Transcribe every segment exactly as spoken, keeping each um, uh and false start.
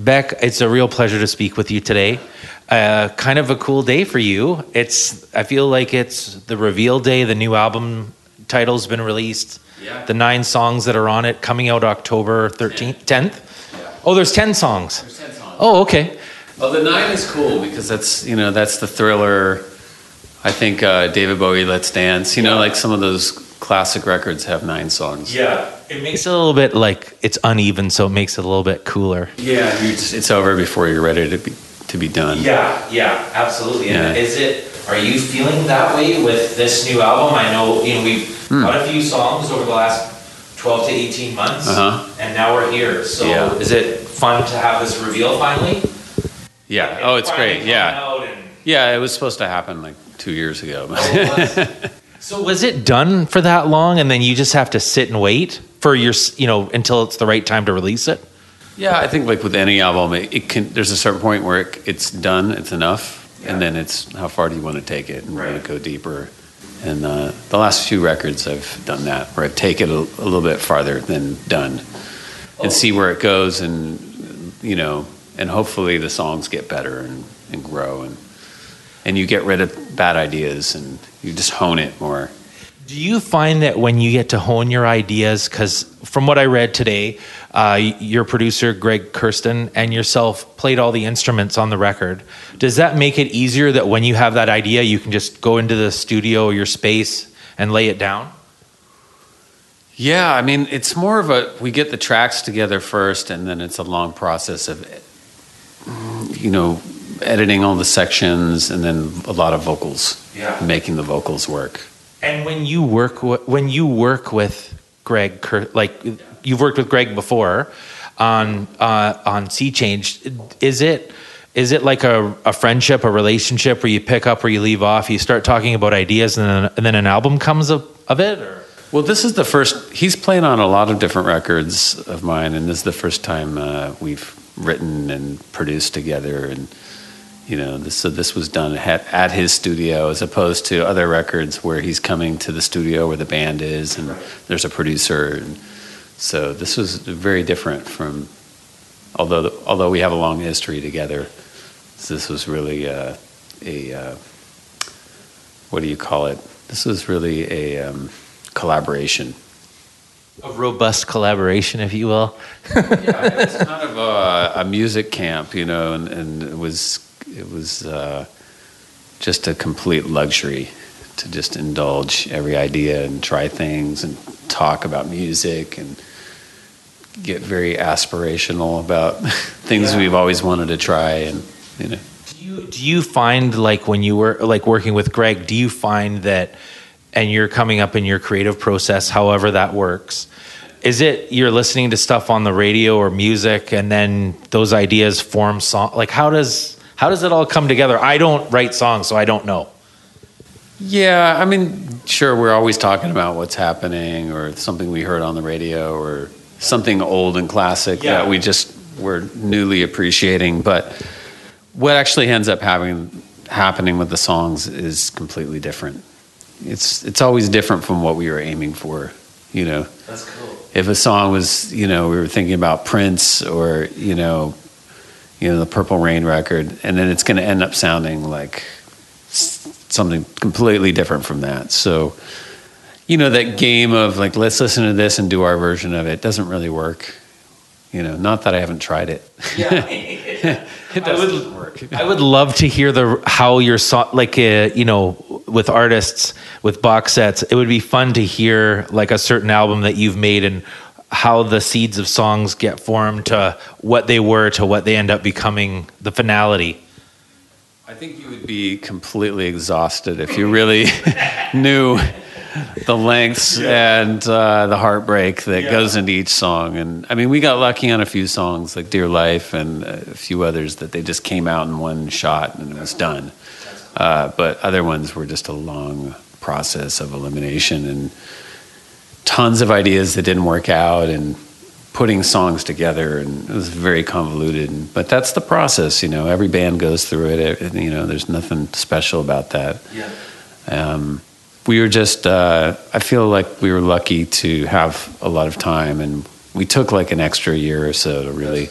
Beck, it's a real pleasure to speak with you today. Uh, kind of a cool day for you. It's. I feel like it's the reveal day. The new album title's been released. Yeah. The nine songs that are on it coming out October thirteenth, tenth. Yeah. Oh, there's ten songs. There's ten songs. Oh, okay. Well, the nine is cool because that's you know that's the Thriller. I think uh, David Bowie, Let's Dance. You know, Yeah. like some of those classic records have nine songs. Yeah, it makes it a little bit like it's uneven, so it makes it a little bit cooler. Yeah, you just, it's over before you're ready to be to be done. Yeah, yeah, absolutely. Yeah. And is it? Are you feeling that way with this new album? I know you know we've Hmm. got a few songs over the last twelve to eighteen months, Uh-huh. and now we're here. So Yeah. is it fun to have this reveal finally? Yeah. Oh, it's finally great. coming Yeah. out and- Yeah, it was supposed to happen like two years ago. So was it done for that long, and then you just have to sit and wait for your, you know, until it's the right time to release it? Yeah, I think like with any album, it, it can. There's a certain point where it, it's done, it's enough, Yeah. and then it's how far do you want to take it, and Right. want to go deeper. And uh, the last few records, I've done that, where I take it a, a little bit farther than done, and Oh. see where it goes, and you know, and hopefully the songs get better and, and grow, and and you get rid of bad ideas, and you just hone it more. Do you find that when you get to hone your ideas, because from what I read today, uh, your producer, Greg Kurstin, and yourself played all the instruments on the record, does that make it easier that when you have that idea, you can just go into the studio or your space and lay it down? Yeah, I mean, it's more of a, we get the tracks together first, and then it's a long process of, you know, editing all the sections, and then a lot of vocals, Yeah. making the vocals work. And when you work w- when you work with Greg, Kur- like you've worked with Greg before on uh, on Sea Change, is it is it like a, a friendship, a relationship where you pick up where you leave off, you start talking about ideas, and then, and then an album comes of, of it? Or? Well, this is the first, he's played on a lot of different records of mine, and this is the first time uh, we've written and produced together, and you know, this, so this was done at, at his studio as opposed to other records where he's coming to the studio where the band is and there's a producer. And so this was very different from, although the, although we have a long history together, this was really uh, a, uh, what do you call it? This was really a um, collaboration. A robust collaboration, if you will. Yeah, it was kind of a, a music camp, you know, and, and it was it was uh, just a complete luxury to just indulge every idea and try things and talk about music and get very aspirational about things Yeah. we've always wanted to try, and you know. Do you, do you find, like, when you were like working with Greg, do you find that, and you're coming up in your creative process, however that works, is it you're listening to stuff on the radio or music, and then those ideas form song? Like, how does how does it all come together? I don't write songs, so I don't know. Yeah, I mean, sure, we're always talking about what's happening or something we heard on the radio or something old and classic Yeah. that we just were newly appreciating. But what actually ends up having happening with the songs is completely different. It's it's always different from what we were aiming for, you know. That's cool. If a song was, you know, we were thinking about Prince or, you know, you know, the Purple Rain record, and then it's going to end up sounding like something completely different from that. So, you know, that game of like, let's listen to this and do our version of it doesn't really work. You know, not that I haven't tried it. Yeah. It doesn't work. I would love to hear the how your song, like uh, you know, with artists with box sets. It would be fun to hear like a certain album that you've made and how the seeds of songs get formed to what they were to what they end up becoming, the finality. I think you would be completely exhausted if you really knew the lengths and uh, the heartbreak that Yeah. goes into each song. And I mean, we got lucky on a few songs like Dear Life and a few others that they just came out in one shot and it was done. Uh, but other ones were just a long process of elimination and tons of ideas that didn't work out and putting songs together, and it was very convoluted. But that's the process, you know. Every band goes through it. it you know, there's nothing special about that. Yeah. Um, we were just, uh, I feel like we were lucky to have a lot of time, and we took like an extra year or so to really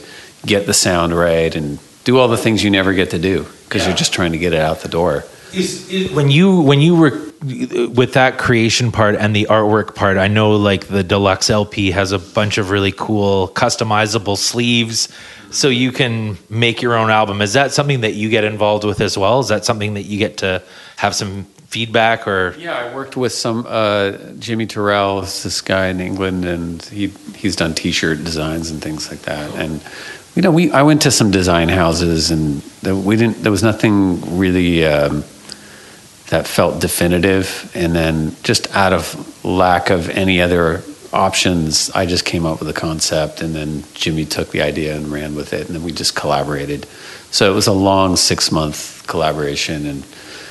get the sound right and do all the things you never get to do because Yeah. you're just trying to get it out the door. Is, is, when you when you were with that creation part and the artwork part, I know like the deluxe L P has a bunch of really cool customizable sleeves, so you can make your own album. Is that something that you get involved with as well? Is that something that you get to have some feedback or? Yeah, I worked with some uh, Jimmy Terrell, is this guy in England, and he he's done T-shirt designs and things like that. And you know, we I went to some design houses, and there, we didn't. There was nothing really um, that felt definitive. And then, just out of lack of any other options, I just came up with a concept, and then Jimmy took the idea and ran with it, and then we just collaborated. So it was a long six month collaboration, and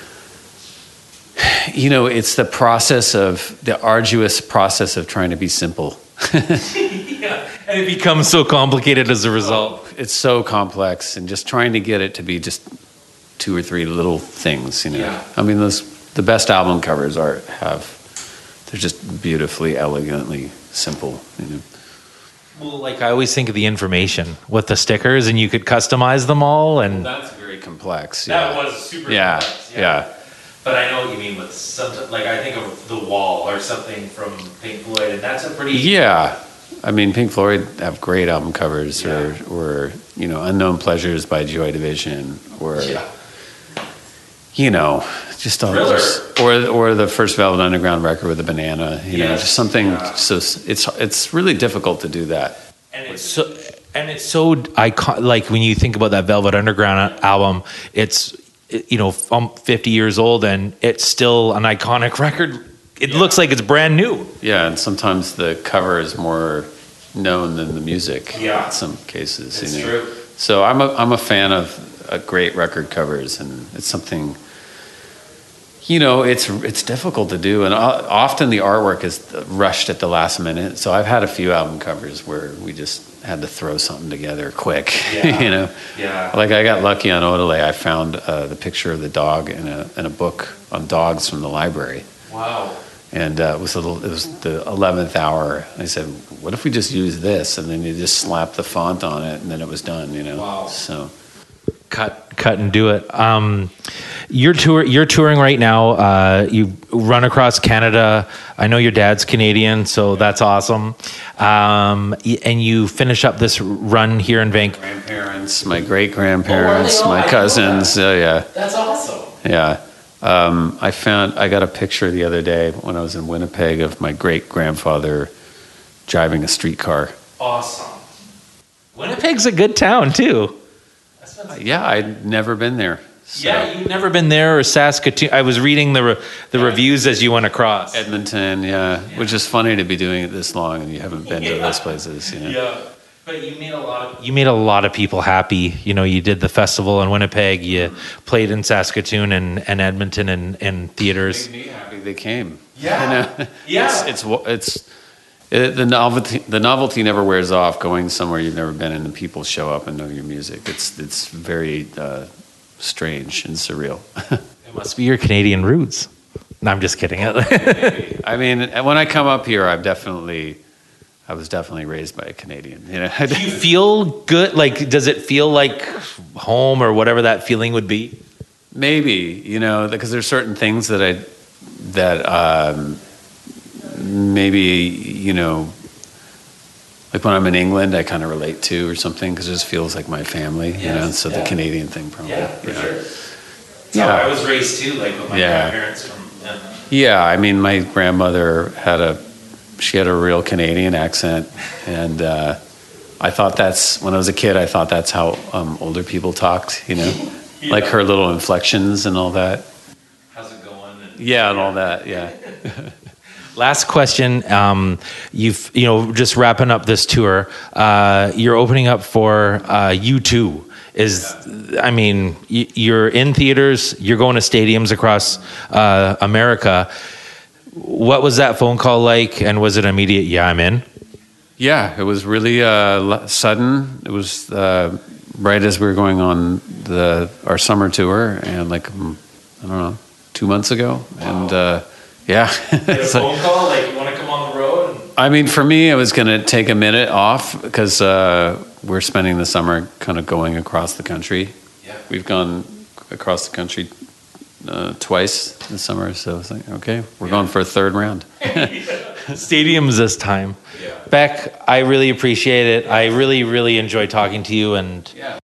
you know, it's the process of the arduous process of trying to be simple. Yeah, and it becomes so complicated as a result. It's so complex, and just trying to get it to be just two or three little things. You know, Yeah. I mean, those the best album covers are have they're just beautifully, elegantly simple. You know. Well, like I always think of the information with the stickers, and you could customize them all. And That's very complex. that Yeah. was super Yeah. complex. Yeah. But I know what you mean with something like I think of The Wall or something from Pink Floyd, and that's a pretty Yeah. I mean, Pink Floyd have great album covers, or, or you know, Unknown Pleasures by Joy Division, or Yeah. you know, just all Thriller. just, or or the first Velvet Underground record with the banana. You know, Yes. just something. Yeah. So it's it's really difficult to do that. And it's so, and it's so icon. Like when you think about that Velvet Underground album, it's you know um, fifty years old, and it's still an iconic record. It Yeah. looks like it's brand new. Yeah, and sometimes the cover is more known than the music. Yeah. in some cases. It's you know. true. So I'm a I'm a fan of uh, great record covers, and it's something. You know, it's it's difficult to do, and o- often the artwork is rushed at the last minute. So I've had a few album covers where we just had to throw something together quick. Yeah. you know, Yeah. like I got lucky on Odelay. I found uh, the picture of the dog in a in a book on dogs from the library, Wow. and uh, it was a little, it was the eleventh hour. I said, "What if we just use this?" And then you just slap the font on it, and then it was done. You know, Wow. so. Cut, cut, and do it. Um, you're tour. You're touring right now. Uh, you run across Canada. I know your dad's Canadian, so that's awesome. Um, y- and you finish up this run here in Vancouver. Grandparents, my great grandparents, Oh, are they all? I my didn't know cousins. Oh yeah, That's awesome. yeah. Um, I found I got a picture the other day when I was in Winnipeg of my great grandfather driving a streetcar. Awesome. Winnipeg's a good town too. Yeah, I'd never been there. So. Yeah, you've never been there or Saskatoon. I was reading the re- the reviews as you went across. Edmonton, yeah, which is funny to be doing it this long and you haven't been to those places. You know? Yeah, but you made a lot of you made a lot of people happy. You know, you did the festival in Winnipeg. You played in Saskatoon and, and Edmonton and, and theaters. Made me happy they came. Yeah. You know? Yeah. It's it's it's it, the novelty. The novelty never wears off. Going somewhere you've never been and the people show up and know your music. It's it's very uh, strange and surreal. It must be your Canadian roots. No, I'm just kidding. I mean, when I come up here, I've definitely, I was definitely raised by a Canadian. You know. Do you feel good? Like, does it feel like home or whatever that feeling would be? Maybe, you know, because there's certain things that I, that um, maybe, you know, like when I'm in England, I kind of relate to or something because it just feels like my family, you know. Yes, So yeah. the Canadian thing, probably. Yeah, for you know. sure. Yeah. Yeah, I was raised too, like with my Yeah. grandparents from. Yeah. Yeah, I mean, my grandmother had a, she had a real Canadian accent, and uh, I thought that's when I was a kid. I thought that's how um, older people talked, you know, Yeah. like her little inflections and all that. How's it going? And, Yeah, and all that. Yeah. Last question. Um, you've you know just wrapping up this tour. Uh, you're opening up for uh, U two. Is I mean y- you're in theaters. You're going to stadiums across uh, America. What was that phone call like? And was it immediate? Yeah, I'm in. Yeah, it was really uh, l- sudden. It was uh, right as we were going on the our summer tour, and like mm, I don't know, two months ago, and uh, yeah. It's like- call like you want to come on the road? I mean, for me, I was going to take a minute off because uh, we're spending the summer kind of going across the country. Yeah. We've gone across the country uh, twice this summer, so it's like, okay, we're Yeah. going for a third round. Stadiums this time. Yeah. Beck, I really appreciate it. I really, really enjoy talking to you, and Yeah.